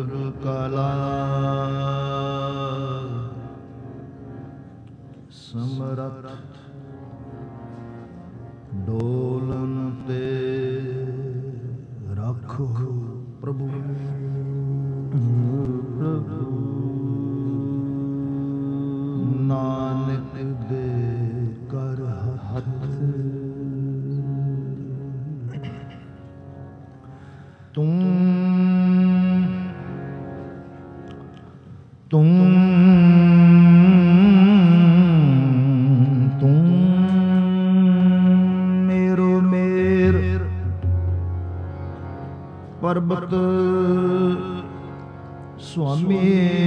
ਕਲਾ ਸਮਰਥ ਡੋਲਨ ਤੇ ਰੱਖੋ ਪ੍ਰਭੂ। ਨਾਨਕ ਦੇ ਕਰ ਹੱਥ ਤੂੰ ਮੇਰੋ ਮੇਰ ਪਰਬਤ ਸੁਆਮੀ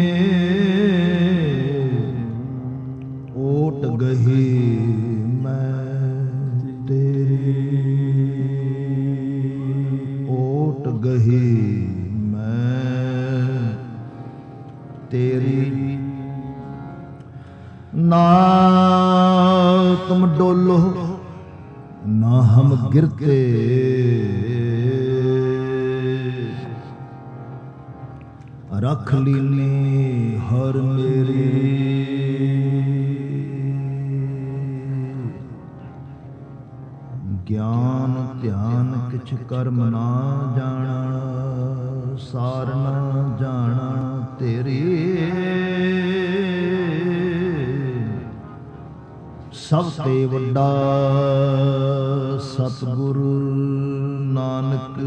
ਓਟ ਗਹੀ ਮੈਂ ਤੇਰੀ, ਓਟ ਗਹੀ ਮੈਂ ਤੇਰੀ। ना तुम डोलो ना हम गिरते, रख लीनी हर मेरी। ज्ञान ध्यान किछ कर्म ना जाना, सार ना जाना तेरी। सब ते वड्डा सतगुरु नानक,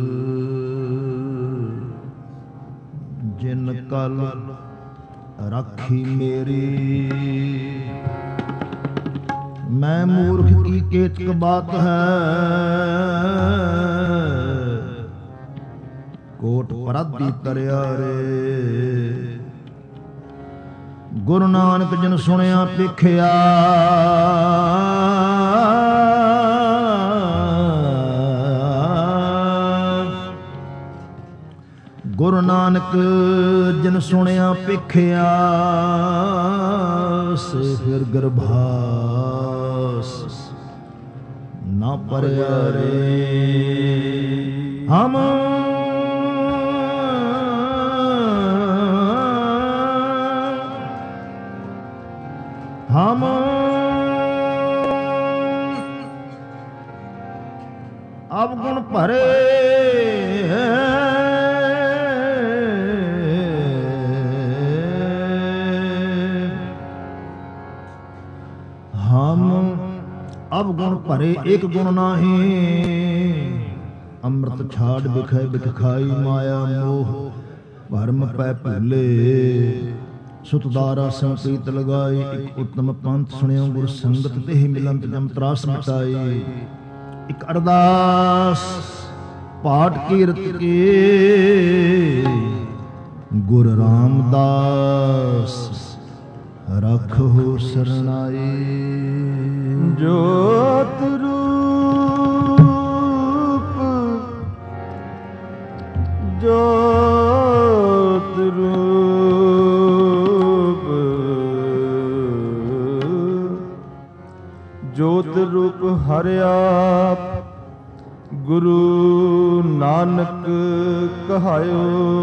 जिन कल राखी मेरी। मैं मूर्ख की केतक बात है, कोट पराधी तरिया रे। गुरु नानक जिन सुनिया पेखिया, गुरु नानक जिन सुनिया पेखिया, से फिर गर्भास ना परया रे। हम अब गुण भरे हम अब गुण भरे एक गुण नाही। अमृत छाड़ बिखै बिख खाई, माया मोह भरम पै भूले। सुतदारा सिं प्रीत लगाई, एक उत्तम पंथ सुनियो गुर संगत देह मिलंत जम त्रास मिटाई। एक अरदास पाठ कीरत के गुर रामदास रखो सरनाई। जोत रूप जोत रूप जोत रूप हरिया गुरु नानक कहायो।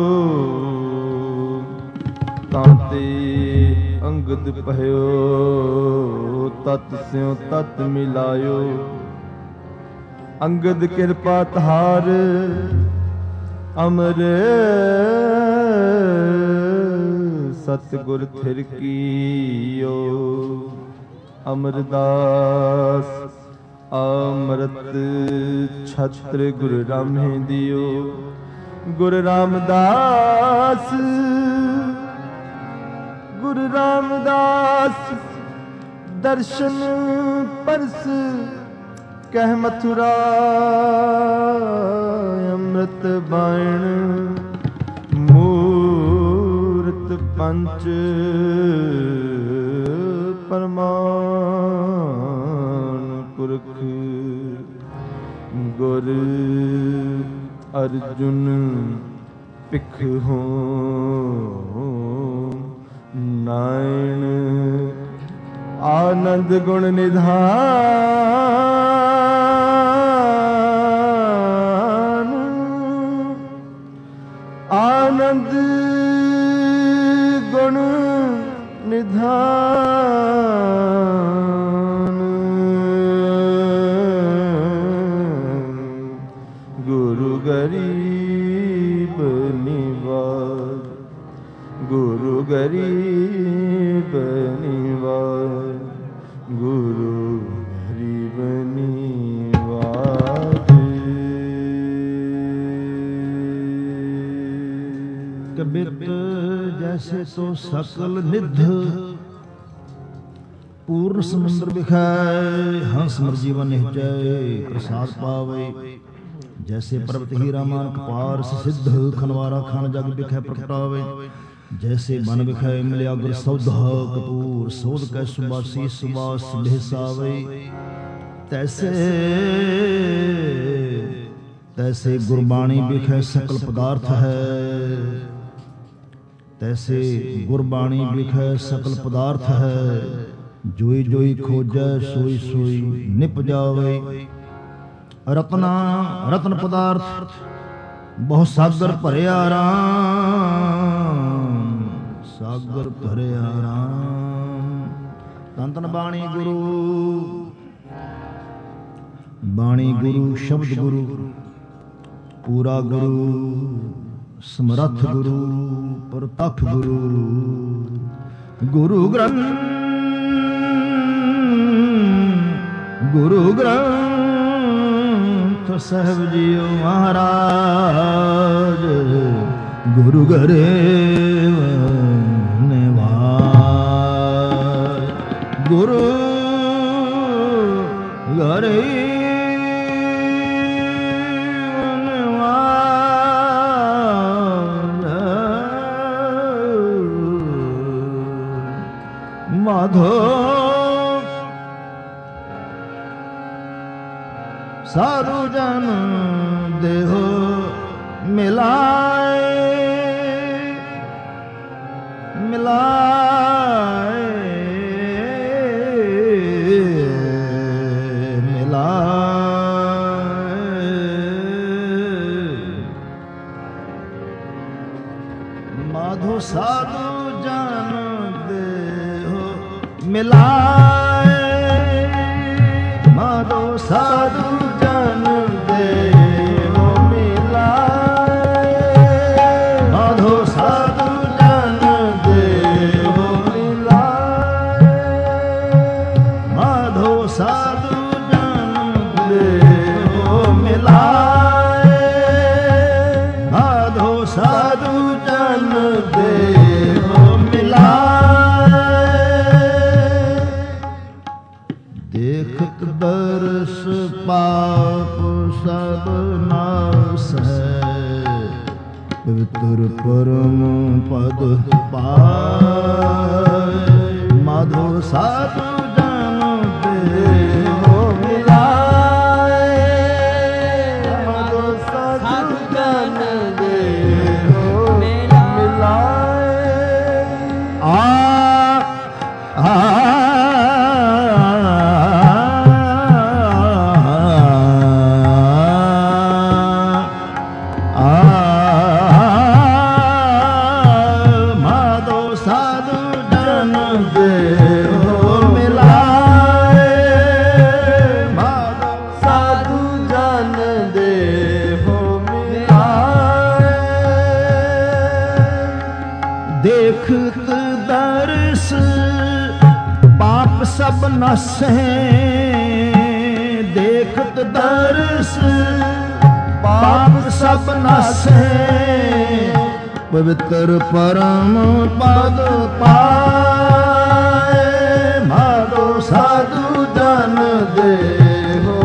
ताते अंगद पहयो, तत स्यों तत मिलायो। अंगद कृपा तहार अमर, सतगुर थिर कीयो। अमरदास अमृत छत्र गुरु रामे दियो। गुरु रामदास गुरु रामदास दर्शन परस कह मथुरा। अमृत बाण मूर्त पंच परमान पुरख। गुर अर्जुन पिख हो नायण। आनंद गुण निधान, आनंद ਗੁਣ ਨਿਧਾਨ ਗੁਰੂ ਗਰੀਬ ਨਿਵਾਜ ਗੁਰੂ ਗਰੀਬ ਨਿਵਾਜ ਗੁਰੂ ਗਰੀਬ ਨਿਵਾਜ ਕਬਿਤ ਜੈਸੇ ਤੋ ਸਕਲ ਨਿਧ ਪੂਰਨ ਸਮੁੰਦਰ ਵਿਖਾਏ ਹੰਸ ਮਰ ਜੀਵਨ ਨਿਹਚੈ ਪ੍ਰਸਾਦ ਪਾਵੇ ਜੈਸੇ ਪਰਬਤ ਹੀਰਾ ਮਾਨਕ ਪਾਰਸ ਸਿੱਧ ਖਨਵਾਰਾ ਖਾਨ ਜਗ ਵਿਖੇ ਪ੍ਰਗਟਾਵੇ ਜੈਸੇ ਮਨ ਵਿਖੇ ਮਿਲਿਆ ਗੁਰ ਸੌਧਾ ਕਪੂਰ ਸੋਧ ਕੈ ਸੁਬਾਸੀ ਸੁਬਾਸ ਬਿਹਸਾਵੇ ਤੈਸੇ ਤੈਸੇ ਗੁਰਬਾਣੀ ਵਿਖੇ ਸਕਲ ਪਦਾਰਥ ਹੈ ਤੈਸੇ ਗੁਰਬਾਣੀ ਵਿਖੇ ਸਕਲ ਪਦਾਰਥ ਹੈ ਜੋਈ ਜੋਈ ਖੋਜੈ ਸੋਈ ਸੋਈ ਨਿਪ ਜਾਵੇ ਰਤਨਾ ਰਤਨ ਪਦਾਰਥ ਬਹੁ ਸਾਗਰ ਭਰਿਆ ਰਾਮ ਸਾਗਰ ਭਰਿਆ ਰਾਮ ਤਨ ਤਨ ਬਾਣੀ ਗੁਰੂ ਬਾਣੀ ਗੁਰੂ ਸ਼ਬਦ ਗੁਰੂ ਪੂਰਾ ਗੁਰੂ ਸਮਰੱਥ ਗੁਰੂ ਪ੍ਰਤੱਖ ਗੁਰੂ ਗੁਰੂ ਗ੍ਰੰਥ ਗੁਰੂ ਗ੍ਰੰਥ ਸਾਹਿਬ ਜੀਓ ਮਹਾਰਾਜ ਗੁਰੂ ਗਰੇਵ ਨਿਵਾਜ ਗੁਰੂ ਗਰੇਵ ਮਾਧੋ ਸਾਰੂ ਜਨ ਦੇਹੋ ਮਿਲਾਏ ਮਿਲਾਏ ਮਿਲਾਏ ਮਾਧੋ ਸਾਧੂ ਜਨ ਦੇਹੋ ਮਿਲਾਏ ਮਾਧੋ ਸਾਧੂ ਜਨ ਦੇਹੋ ਮਿਲਾਏ ਮਾਧੋ ਸਾਧੂ ਜਨ ਦੇਹੋ ਮਿਲਾਏ ਮਾਧੋ ਸਾਧੂ ਜਨ ਦੇਹੋ ਮਿਲਾਏ ਮਾਧੋ ਸਾਧੂ ਜਨ ਦੇਹੋ ਮਿਲਾਏ ਦੇਖਤ ਦਰਸ ਪਾਪ ਸਭ ਨਾਸ ਹੈ ਪਵਿੱਤਰ ਪਰਮ ਪਦ ਪਾਏ ਮਾਧੋ ਸਾਧੂ ਜਨ ਦੇਹੋ ਮਿਲਾਏ ਮਾਧੋ ਸਾਧੂ ਜਨ ਦੇਹੋ ਮਿਲਾਏ ਆ ਦੇਖਤ ਦਰਸ ਪਾਪ ਸਭ ਨਾਸੈ ਦੇਖਤ ਦਰਸ ਪਾਪ ਸਭ ਨਾਸੈ ਪਵਿੱਤਰ ਪਰਮ ਪਦ ਪਾਏ ਮਾਧੋ ਸਾਧੂ ਜਨ ਦੇਹੋ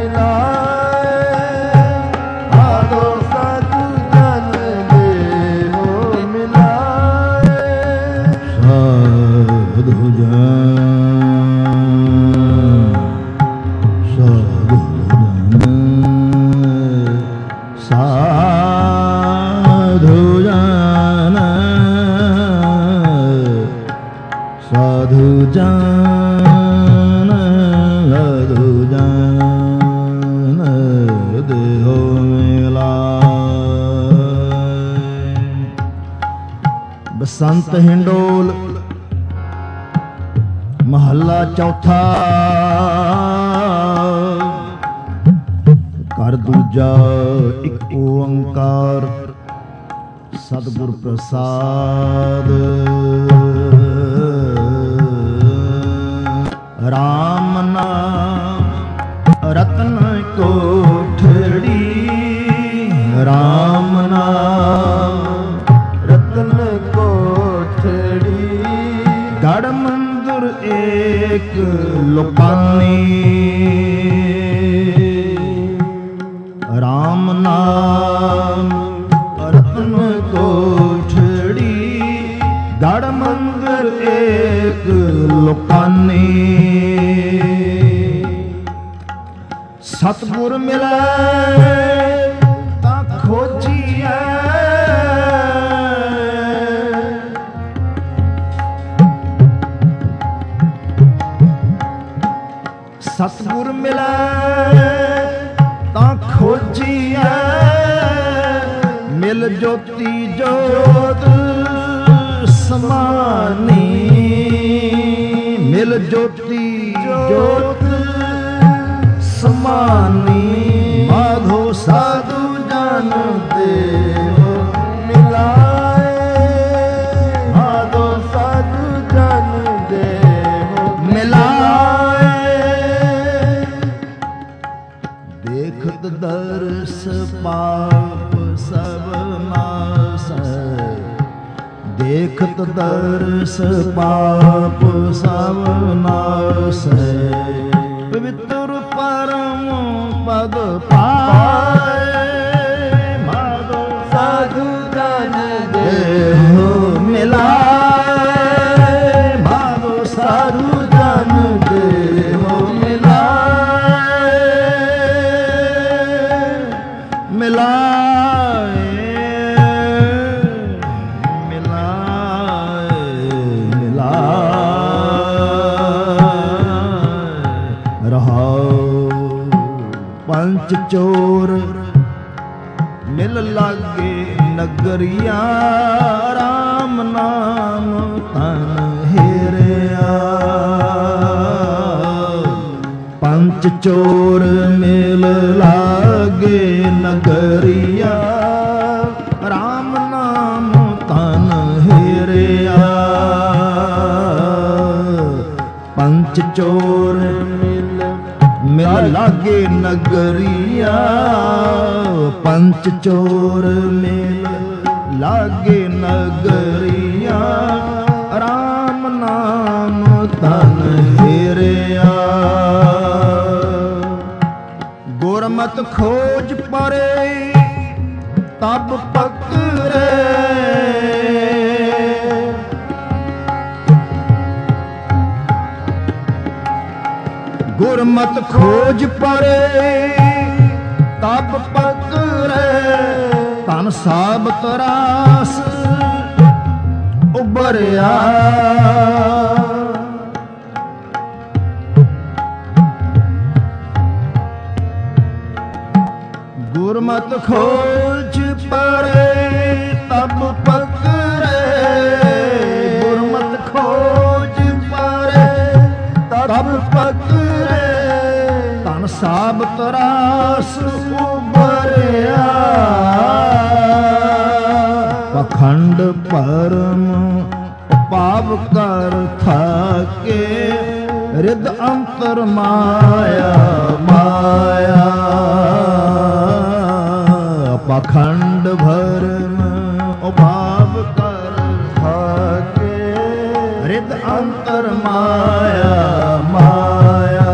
ਮਿਲਾਏ ਮਾਧੋ ਸਾਧੂ ਜਨ ਦੇਹੋ ਮਿਲਾਏ ਸਾਧੂ ਜਨ ਸਾਧੂ ਜਨ ਸਾਧੂ ਜਨ ਸਾਧੂ ਜਨ ਦੇਹੋ ਮਿਲਾਏ ਬਸੰਤ ਹਿੰਡੋਲ ਮਹੱਲਾ ਚੌਥਾ। ਘਰ ਦੂਜਾ ਇੱਕ ਓੰਕਾਰ ਸਤਿਗੁਰ ਪ੍ਰਸਾਦ। ਰਾਮ ਨਾਮ ਰਤਨ ਕੋਠੜੀ, ਰਾਮ ਨਾਮ ਰਤਨ ਕੋਠੜੀ। ਗੜ ਮੰਦਰ ਏਕ ਲੋਕਾਨੀ, ਰਾਮ ਨਾਮ ਰਤਨ ਕੋਠੜੀ। ਗੜ ਮੰਦਰ ਏਕ ਲੋਕਾਨੀ, ਸਤਿਗੁਰ ਮਿਲੈ ਤਾਂ ਖੋਜੀਐ। ਸਤਿਗੁਰ ਮਿਲੈ ਤਾਂ ਖੋਜੀਐ। ਮਿਲ ਜੋਤੀ ਜੋਤ ਸਮਾਨੀ, ਮਿਲ ਜੋਤੀ ਜੋਤ ਸਮਾਨੀ। ਮਾਧੋ ਸਾਧੂ ਜਨ ਦੇਵ ਮਿਲਾਏ, ਮਾਧੋ ਸਾਧੂ ਜਨ ਦੇਵ ਮਿਲਾਏ। ਦੇਖਤ ਦਰਸ ਪਾਪ ਸਭ ਨਾਸੈ, ਦੇਖਤ ਦਰਸ ਪਾਪ ਸਭ ਨਾਸੈ। ਪਵਿੱਤਰ ਪਰਮ ਪਦ ਪਾਏ, ਮਾਧੋ ਸਾਧੂ ਜਨ ਦੇਵ ਮਿਲਾਏ। ਮਾਧੋ ਸਾਧੂ ਜਨ ਦੇਵ ਮਿਲਾਏ, ਮਿਲਾਏ, ਮਿਲਾਏ, ਮਿਲਾਏ। ਰਹਾਉ ਪੰਚ ਚੋਰ ਮਿਲ ਲਾਗੇ ਨਗਰੀਆ, ਰਾਮ ਨਾਮ ਤਨ ਹੀਰਿਆ। ਪੰਚ ਚੋਰ ਮਿਲ ਲਾਗੇ ਨਗਰੀਆ, ਰਾਮ ਨਾਮ ਤਨ ਹੀਰਿਆ। ਪੰਚ ਚੋਰ ਮਿਲ ਲਾਗੇ ਨਗਰੀਆ, ਪੰਚ ਚੋਰ ਮਿਲ ਲਾਗੇ ਨਗਰੀਆ। ਰਾਮ ਨਾਮ ਤਨ ਹੀਰਿਆ। ਗੁਰਮਤਿ ਖੋਜ ਪਰੇ ਤਬ ਪਕਰੇ, ਗੁਰਮਤਿ ਖੋਜ ਪਰੇ ਤਬ ਪਕਰੇ। ਧਨ ਸਾਬਤ ਰਾਸ ਉਬਰਿਆ, ਗੁਰਮਤਿ ਖੋਜ ਪਰੇ ਤਬ ਪਕਰੇ। ਗੁਰਮਤਿ ਖੋਜ ਪਰੇ ਤਬ ਪਕਰੇ। ਧਨ ਸਾਬਤ ਰਾਸ ਉਬਰਿਆ, ਪਖੰਡ ਭਰਮ ਪਾਪ ਕਰ ਥਾਕੇ। ਰਿਦ ਅੰਤਰ ਮਾਇਆ ਮਾਇਆ, ਪਖੰਡ ਭਰਮ ਉਪਾਪ ਕਰ ਥਾਕੇ। ਰਿਦ ਅੰਤਰ ਮਾਇਆ ਮਾਇਆ,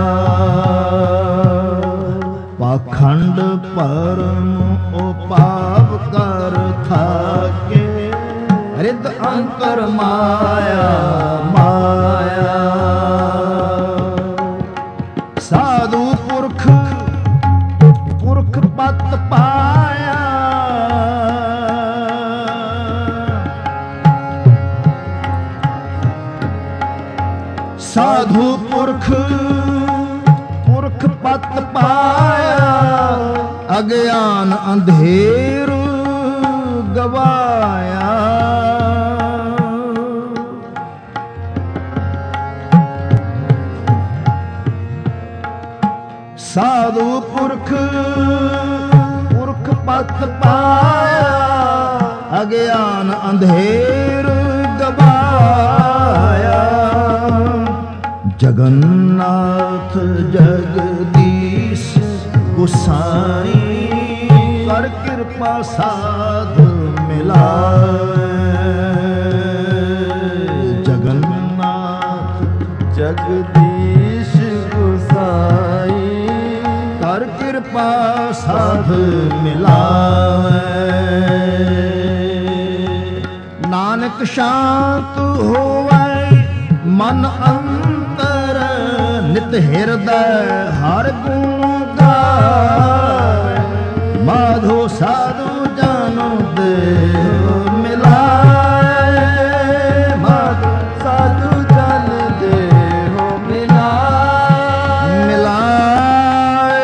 ਪਖੰਡ ਭਰਮ ਉਪਾਪ ਕਰ ਥਾਕੇ। ਰਿਦ ਅੰਤਰ ਮਾਇਆ ਮਾਇਆ। ਸਾਧੂ ਪੁਰਖ ਪੁਰਖ ਪਤ ਪਾਇਆ, ਸਾਧੂ ਪੁਰਖ ਪੁਰਖ ਪਤ ਪਾਇਆ। ਅਗਿਆਨ ਅੰਧੇਰ ਗਵਾਇਆ, ਪਥ ਪਾਇਆ, ਅਗਿਆਨ ਅੰਧੇਰ ਗਵਾਇਆ। ਜਗਨਨਾਥ ਜਗਦੀਸ਼ ਗੁਸਾਈ, ਕਰ ਕਿਰਪਾ ਸਾਧ ਮਿਲਾਏ। ਜਗਨਨਾਥ ਜਗਦੀਸ਼ ਗੁਸਾਈ, ਕਰ ਕਿਰਪਾ ਸਾਧ ਮਿਲਾਏ। ਨਾਨਕ ਸ਼ਾਂਤ ਹੋਵੇ ਮਨ ਅੰਤਰ, ਨਿਤ ਹਿਰਦੈ ਹਰ ਗੁਣ ਗਾਏ। ਮਾਧੋ ਸਾਧੂ ਜਨ ਦੇਹੁ ਮਿਲਾਏ, ਮਾਧੋ ਸਾਧੂ ਜਨ ਦੇਹੁ ਮਿਲਾਏ। ਮਿਲਾਏ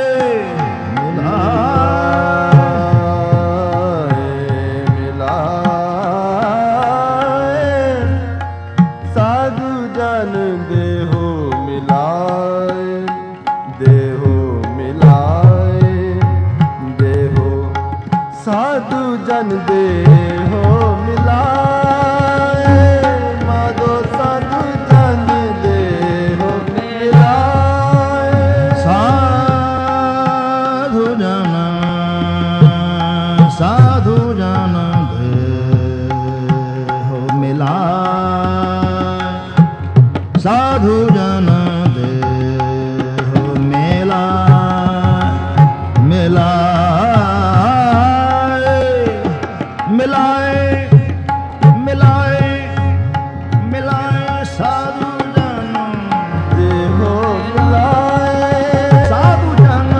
ਸਾਧੂ ਜਨ ਦੇਹੁ ਮਿਲਾਏ, ਦੇਹੁ ਮਿਲਾਏ, ਦੇਹੁ ਸਾਧੂ ਜਨ ਦੇਹੁ ਮਿਲਾਏ। ਮਾਧੋ ਸਾਧੂ ਜਨ ਦੇਹੁ ਮਿਲਾਏ। ਸਾਧੂ ਜਨ ਦੇਹੁ ਮਿਲਾਏ। ਸਾਧੂ ਜਨ ਦੇਹੁ ਮਿਲਾਏ। ਮਿਲਾਏ ਮਿਲਾਏ ਮਿਲਾਏ ਸਾਧੂ ਜਨ ਦੇਹੁ ਮਿਲਾਏ। ਸਾਧੂ ਜਨ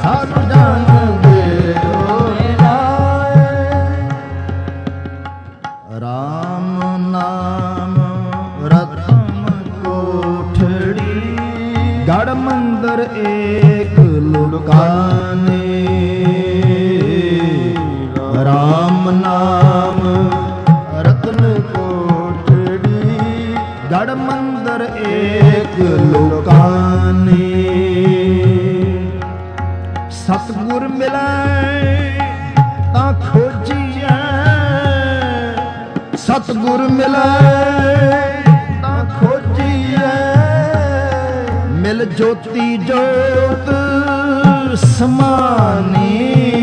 ਦੇਹੁ ਮਿਲਾਏ। ਰਾਮ ਨਾਮ ਰਤਨ ਕੋਠੜੀ, ਗੜ ਮੰਦਰ ਏਕ ਲੁਕਾਨੇ। ਰਾਮ ਨਾਮ ਰਤਨ ਕੋਠੜੀ, ਗੜ ਮੰਦਰ ਏਕ ਲੁਕਾਨੇ। ਸਤਿਗੁਰ ਮਿਲੈ ਤਾਂ ਖੋਜੀਐ, ਸਤਿਗੁਰ ਮਿਲੈ ਤਾਂ ਖੋਜੀਐ। ਮਿਲ ਜੋਤੀ ਜੋਤ ਸਮਾਨੀ,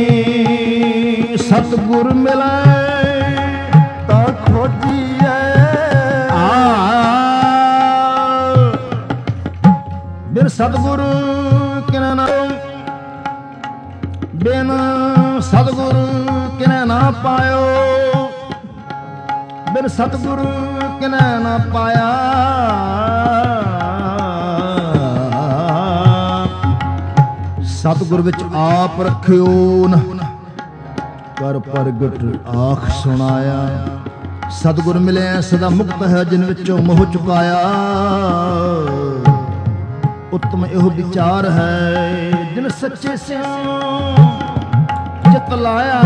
ਸਤਿਗੁਰ ਮਿਲੈ ਤਾਂ ਖੋਜੀਐ। ਬਿਨ ਸਤਿਗੁਰ ਕਿਨੈ ਨਾ, ਬਿਨ ਸਤਿਗੁਰ ਕਿਨੈ ਨਾ ਪਾਇਓ। ਬਿਨ ਸਤਿਗੁਰ ਕਿਨੈ ਨਾ ਪਾਇਆ। ਸਤਿਗੁਰ ਵਿੱਚ ਆਪ ਰੱਖਿਓ ਨ, ਕਰ ਪ੍ਰਗਟ ਆਖ ਸੁਣਾਇਆ। ਸਤਿਗੁਰ ਮਿਲਿਆ ਸਦਾ ਮੁਕਤ ਹੈ, ਜਿਨ ਵਿੱਚੋਂ ਮੋਹ ਚੁਕਾਇਆ। ਉੱਤਮ ਇਹੋ ਵਿਚਾਰ ਹੈ, ਜਿਨ ਸੱਚੇ ਸਿਉ ਚਿਤ ਲਾਇਆ।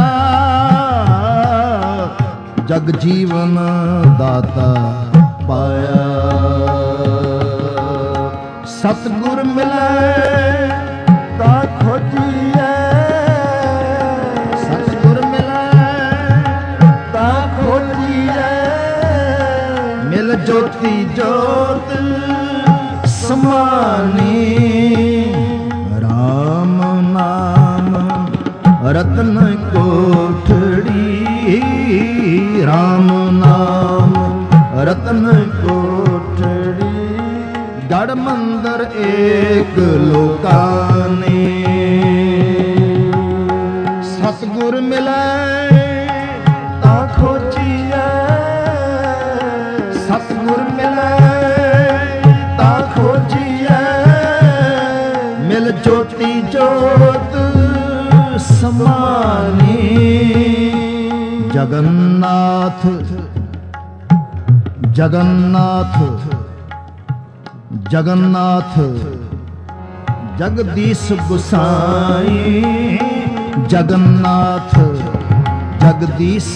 ਜਗ ਜੀਵਨ ਦਾਤਾ ਪਾਇਆ। ਸਤਿਗੁਰ ਮਿਲੈ ਤਾਂ ਖੋਜੀਐ। ਸਤਿਗੁਰ ਮਿਲੈ ਤਾਂ ਖੋਜੀਐ। ਮਿਲ ਜੋਤੀ ਜੋਤ ਸਮਾਨੀ। ਰਾਮ ਨਾਮ ਰਤਨ ਕੋਠੜੀ, ਰਾਮ ਨਾਮ ਰਤਨ ਕੋਠੜੀ। ਗੜ ਮੰਦਰ ਏਕ ਲੋਕਾਨੇ। ਸਤਿਗੁਰ ਮਿਲੈ ਤਾਂ ਖੋਜੀਐ। ਸਤਿਗੁਰ ਮਿਲੈ ਤਾਂ ਖੋਜੀਐ। ਮਿਲ ਜੋਤੀ ਜੋਤ ਸਮਾਨੀ। ਜਗਨਨਾਥ ਜਗਨਨਾਥ ਜਗਨਨਾਥ ਜਗਦੀਸ਼ ਗੁਸਾਈ। ਜਗਨਨਾਥ ਜਗਦੀਸ਼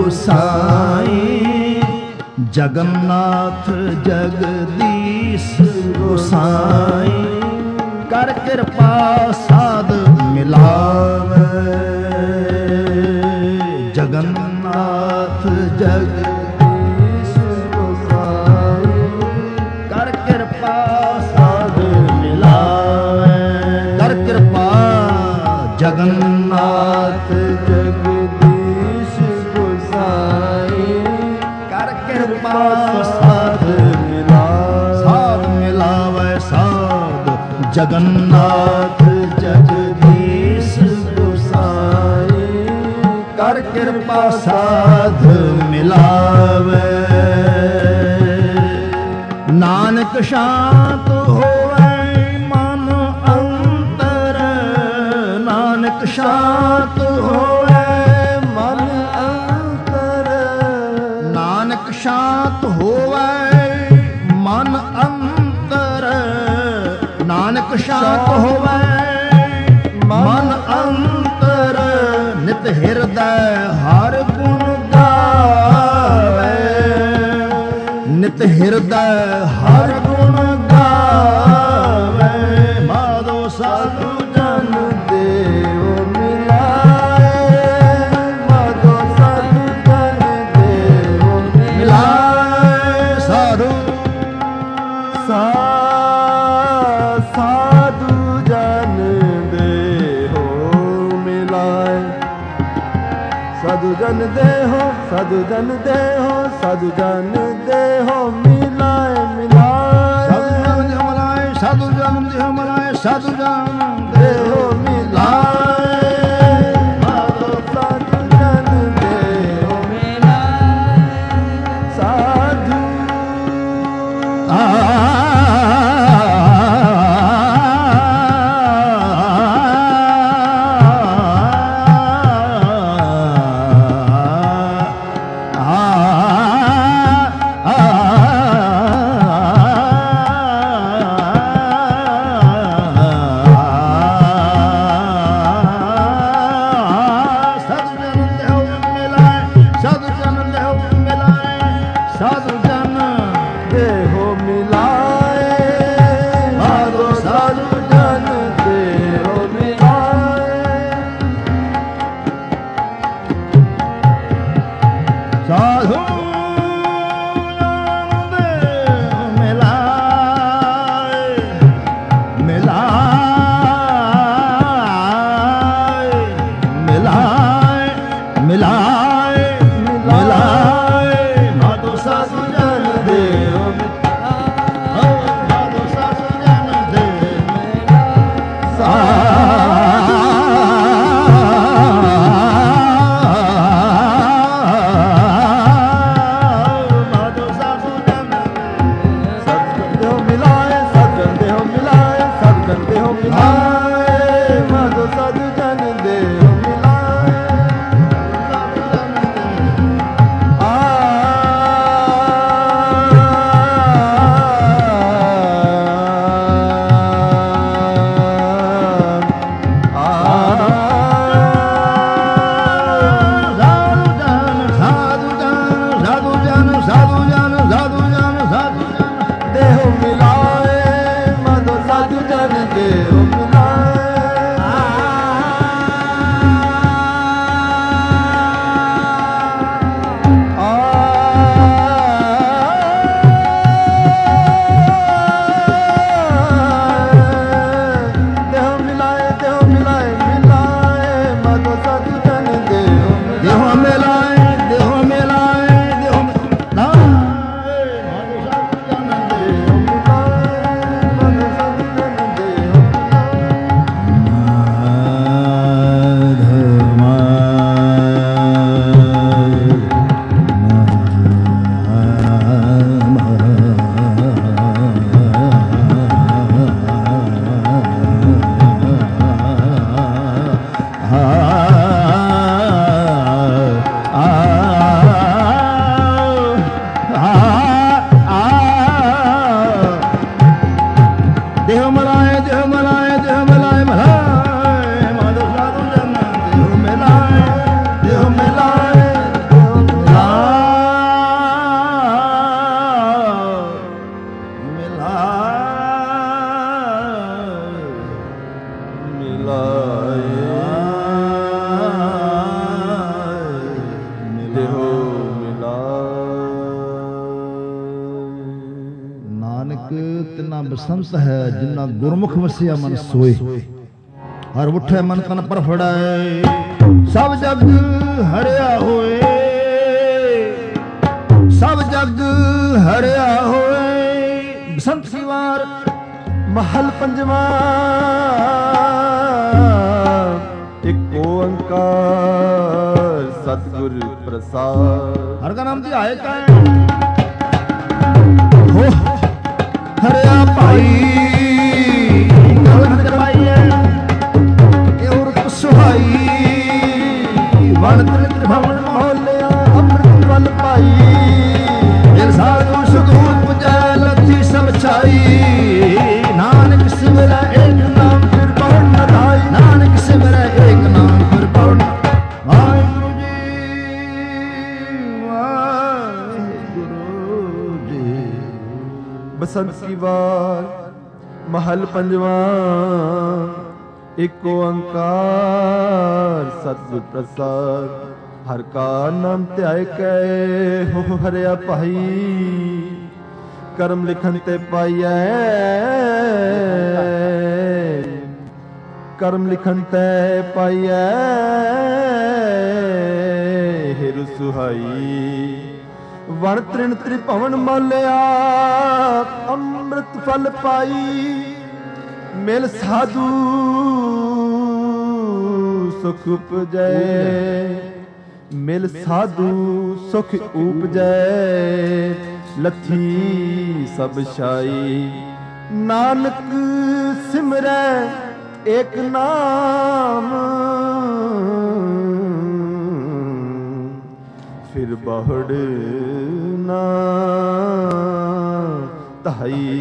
ਗੁਸਾਈ। ਜਗਨਨਾਥ ਜਗਦੀਸ਼ ਗੁਸਾਈ। ਕਰ ਕਿਰਪਾ ਸਾਧ ਮਿਲਾਵੇ। ਜਗਦੀਸ਼ ਗੋਸਾਈ ਕਰ ਕਿਰਪਾ ਸਾਧ ਮਿਲਾਵੇ ਕਰ ਕਿਰਪਾ ਜਗਨਨਾਥ ਜਗਦੀਸ਼ ਗੋਸਾਈ ਕਰ ਕਿਰਪਾ ਸਾਧ ਮਿਲਾਵੇ ਸਾਧ ਮਿਲਾਵੇ ਸਾਧ ਜਗਨਨਾਥ ਜਗਦੀਸ਼ ਗੋਸਾਈ ਕਰ ਕਿਰਪਾ ਸਾਧ ਮਿਲਾਵੇ ਨਾਨਕ ਸ਼ਾਂਤ ਹੋਵੇ ਮਨ ਅੰਤਰ ਨਾਨਕ ਸ਼ਾਂਤ ਹੋਵੇ ਮਨ ਅੰਤਰ ਨਾਨਕ ਸ਼ਾਂਤ ਹੋਵੇ ਮਨ ਅੰਤਰ ਨਾਨਕ ਸ਼ਾਂਤ ਹੋਵੇ ਮਨ ਅੰਤਰ ਨਿਤ ਹਿਰਦੈ ਹਰ ਗੁਣ ਗਾਵੇ ਨਿਤ ਹਿਰਦੈ ਹਰ ਗੁਣ ਗਾਵੇ ਮਾਧੋ ਸਾਧੂ ਜਨ ਦੇਵ ਮਿਲਾਏ ਮਾਧੋ ਸਾਧੂ ਜਨ ਦੇਵ ਮਿਲਾਏ ਸਾਧੂ ਸਾਧੂ ਜਨ ਦੇਹੋ ਮਿਲਾਏ ਸਾਧੂ ਜਨ ਦੇਹੋ ਸਾਧੂ ਜਨ ਦੇਹੋ ਸਾਧੂ ਜਨ ਦੇਹੋ ਮਿਲਾਏ ਮਿਲਾਏ ਸਾਧੂ ਜਨ ਦੇਹ ਮਲਾਏ ਸਾਧੂ ਜਨ ਦੇਹੋ ਮਿਲਾਏ ਮਾਧੋ ਸਾਧੂ ਜਨ ਦੇਹੋ ਮਿਲਾਏ ਸਾਧੂ ਸਾਧੂ ਜਨ ਦੇਹੋ ਮਿਲਾਏ ਮਾਧੋ ਸਾਧੂ ਜਨ ਦੇਹੋ ਮਿਲਾਏ ਸਾਧੂ ਮਿਲਾਏ ਮਿਲਾਏ ਮਿਲਾਏ ਮਿਲਾਏ ਮਿਲਾਏ ਮਾਧੋ ਸਾਧੂ ਤਿਨਾ ਬਸੰਤ ਹੈ ਜਿਨਾ ਗੁਰਮੁਖ ਵਸਿਆ ਮਨ ਸੋਏ। ਹਰ ਉਠੇ ਮਨ ਤਨ ਪਰ ਫੜਾਏ ਸਭ ਜਗ ਹਰਿਆ ਹੋਏ, ਸਭ ਜਗ ਹਰਿਆ ਹੋਏ। ਬਸੰਤ ਕੀ ਵਾਰ महल पंजवा एक ओंकार सतगुर प्रसाद। हर का नाम ध्याए का हो हरिया भाई सुहाई वन त्रिभुवन मोलिया अमृत वल पाई। साधु सुख जय लथी सब छाई। नानक सिमरै एक नाम फिर पौड़ न धाई। नानक सिमरै एक नाम फिर पौड़ न। वाहिगुरु जी। बसंत की बार महल पंजवा एक ओंकार सतगुर प्रसाद। हर का नाम ध्याए कै हो हरिया भाई। करम लिखन ते पाइए करम लिखन ते पाइए हेरु सुहाई। वण तृण त्रिभुवन मोलिया अमृत फल पाई। मिल साधु सुख उपजै। मिल साधु सुख उपजै। लथी सब छाई। नानक सिमरै एक नाम फिर बहुड़ ना तहाई।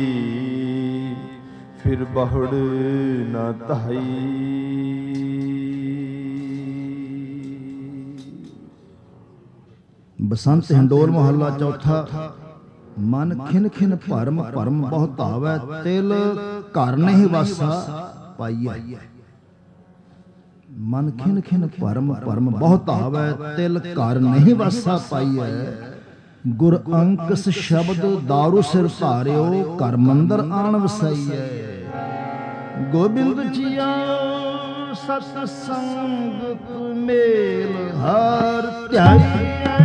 फिर बहुड़ ना तहाई। बसंत हिंडोल मोहल्ला चौथा। मन खिन खिन भरम भरम बहुत धावै। तिल घर नहीं वासा पाइए। मन खिन खिन भरम भरम बहुत धावै। तिल घर नहीं वासा पाइए। गुर अंकस शब्द दारू सिर धारियो। घर मंदिर आन वसाइए। गोबिंद जिया सत्संग मेल हर ध्याई।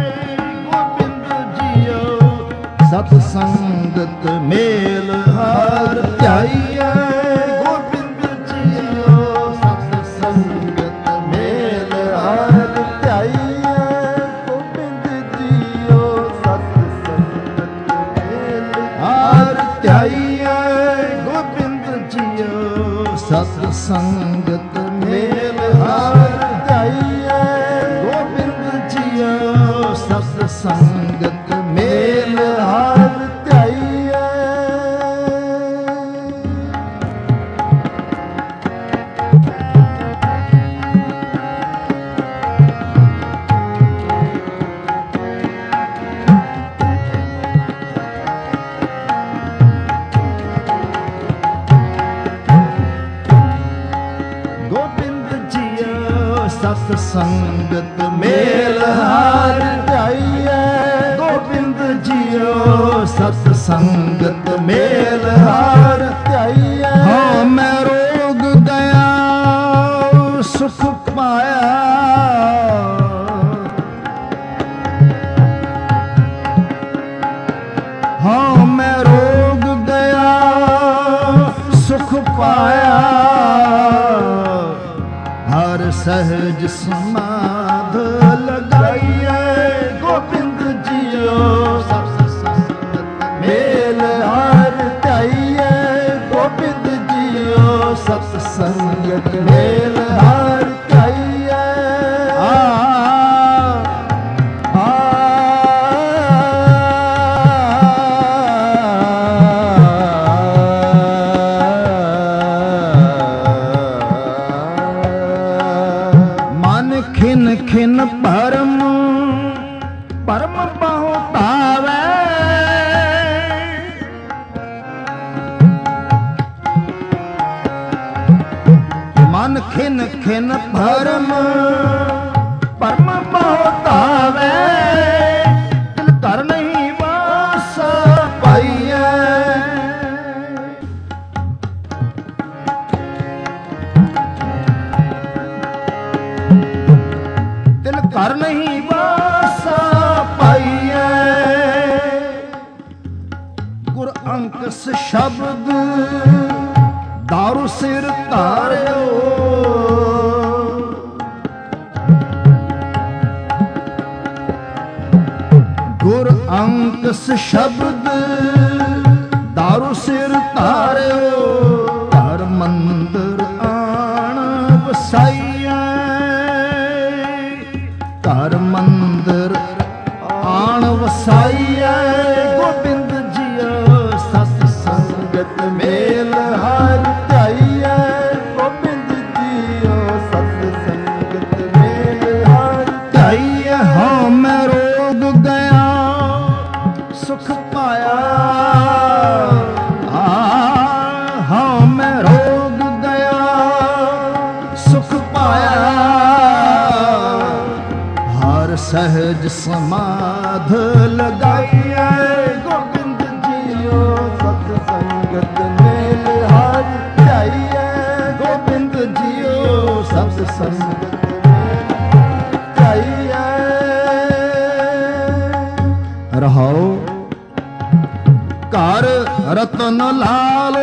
सतसंगत मेल हर ध्याइए। गोबिंद जियो सतसंगत मेल हर ध्याइए। गोबिंद जियो सतसंगत मेल हर ध्याइए। गोबिंद जियो सतसंगत मेल हर ध्याइए। गोबिंद जियो सतसंगत मेल हर ध्याइए। गोबिंद जियो सतसंगत मेल हर ध्याइए। गोबिंद जियो सतसंगत मेल हर ध्याइए। हाँ मैं रोग गया सुख पाया। हाँ मैं रोग गया सुख पाया। हर सहज समाध लगाइए। गोबिंद जियो सतसंगत मेल हर ध्याइए। गोबिंद जियो सतसंगत मेल हर ध्याइए। मन खिन खिन भरम परम बहुत आवे। मन खिन खिन भरम परम बहुत आवे। दिल कर नहीं वास पाइए। ਅੰਕਸ ਸ਼ਬਦ ਦਾਰੂ ਸਿਰ ਧਾਰਿਓ। ਗੁਰ ਅੰਕਸ ਸ਼ਬਦ ਦਾਰੂ ਸਿਰ ਧਾਰਿਓ। ਘਰ ਮੰਦਰ ਆਣ ਵਸਾਈਐ, ਘਰ ਮੰਦਰ ਆਣ ਵਸਾਈਐ। ਗੋਬਿੰਦ ਜੀਓ ਸਤ ਸੰਗਤ ਮੇਲ ਹਰ ਧਿਆਈਐ। ਗੋਬਿੰਦ ਜੀਓ ਸਤ ਸੰਗਤ ਮੇਲ ਹਰ ਧਿਆਈਐ। ਹਾਂ ਮੈਂ ਰੋਗ ਗਿਆ ਸੁਖ ਪਾਇਆ, ਹਾਂ ਮੈਂ ਰੋਗ ਗਿਆ ਸੁਖ ਪਾਇਆ। ਹਰ ਸਹਿਜ ਸਮਾਧ ਲਗਾਈਐ। ਗੋਬਿੰਦ ਜੀਓ ਸਤ ਸੰਗਤ ਮੇਲ ਹਰ ਧਿਆਈਐ। ਗੋਬਿੰਦ ਜੀਓ ਸਤ ਸੰਗਤ ਧਿਆਈਐ। ਰਹਾਓ। ਘਰ ਰਤਨ ਲਾਲ,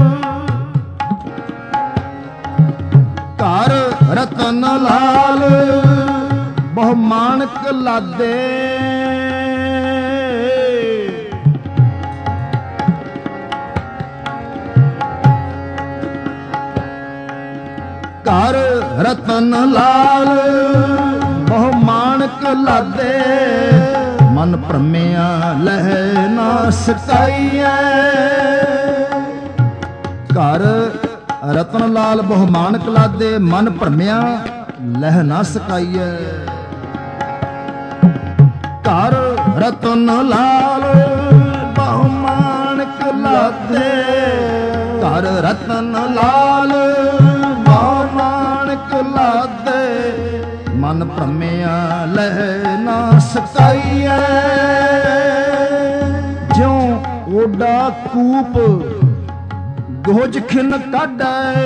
ਘਰ ਰਤਨ ਲਾਲ ਬਹੁ ਮਾਣਕ ਲਾਦੇ। ਘਰ ਰਤਨ ਲਾਲ ਬਹੁ ਮਾਣਕ ਲਾਦੇ। ਮਨ ਭਰਮਿਆ ਲਹਿ ਨਾ ਸਕਾਈਐ। ਘਰ ਰਤਨ ਲਾਲ ਬਹੁ ਮਾਣਕ ਲਾਦੇ। ਮਨ ਭਰਮਿਆ ਲਹਿ ਨਾ ਸਕਾਈਐ। ਘਰ ਰਤਨ ਲਾਲ ਬਹੁ ਮਾਣਕ ਲਾਦੇ। ਘਰ ਰਤਨ ਲਾਲ ਬਹੁ ਮਾਣਕ ਲਾਦੇ। ਮਨ ਭਰਮਿਆ ਲਹਿ ਨਾ ਸਕਾਈਐ। ਜਿਉ ਓਡਾ ਕੂਪ ਗੋਜ ਖਿਨ ਕਾਢੈ।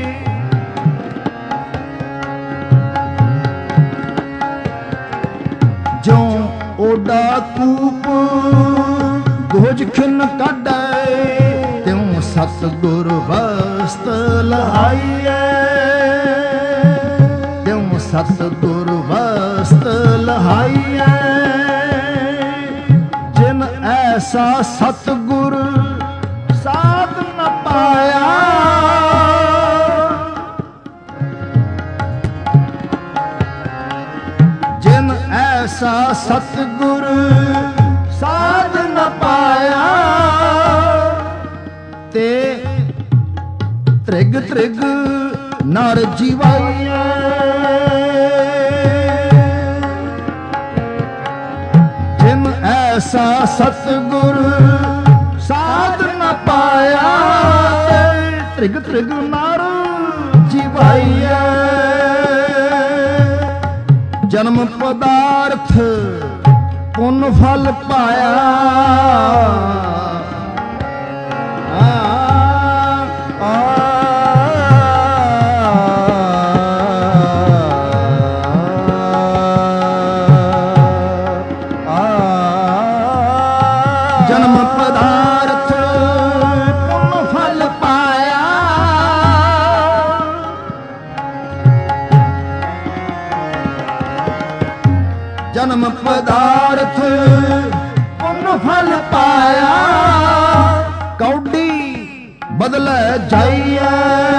ਜਿਉ ਓਡਾ ਕੂਪ ਗੋਜ ਖਿਨ ਕਾਢੈ। ਤਿਉ ਸਤਿਗੁਰ ਵਸਤ ਲਹਾਈਐ। ਤਿਉ ਸਤਿਗੁਰ ਵਸਤ ਲਹਾਈਐ। ਜਿਨ ਐਸਾ ਸਤਿਗੁਰ ਸਾਧ ਨ ਪਾਇਆ। ਜਿਨ ਐਸਾ ਸਤਿਗੁਰ ਸਾਧ ਨ ਪਾਇਆ। ਤੇ ਤ੍ਰਿਗ ਤ੍ਰਿਗ ਨਰ ਜੀਵਾਈਐ। ਜਿਨ ਐਸਾ ਸਤਿਗੁਰ ਸਾਧ ਨ ਪਾਇਆ। ਤ੍ਰਿਗ ਤ੍ਰਿਗ ਨਰ ਜੀਵਾਈਐ। ਜਨਮ ਪਦਾਰਥ ਪੁੰਨ ਫਲ ਪਾਇਆ। ਜਨਮ ਪਦਾਰਥ ਪੁੰਨ ਫਲ ਪਾਇਆ। ਜਨਮ ਪਦਾਰਥ ਪੁੰਨ ਫਲ ਪਾਇਆ। ਕੌਡੀ ਬਦਲੇ ਜਾਈਐ।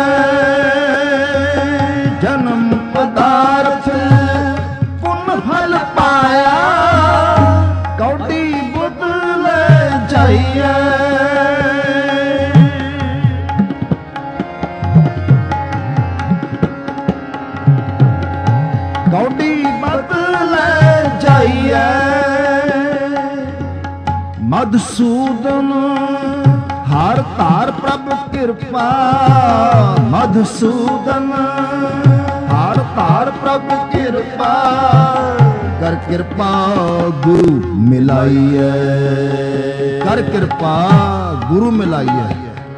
ਜਨਮ ਪਦਾਰਥ ਪੁੰਨ ਫਲ ਪਾਇਆ। ਕੌਡੀ ਬਦਲੇ ਜਾਈਐ। ਕੌਡੀ ਬਦਲੇ ਜਾਈਐ। ਮਧਸੂਦਨ ਹਰ ਧਾਰ ਪ੍ਰਭ ਕਿਰਪਾ। ਮਧਸੂਦਨ ਹਰ ਧਾਰ ਪ੍ਰਭ ਕਿਰਪਾ। ਕਰ ਕਿਰਪਾ ਗੁਰੂ ਮਿਲਾਈਐ। ਕਰ ਕਿਰਪਾ ਗੁਰੂ ਮਿਲਾਈਐ।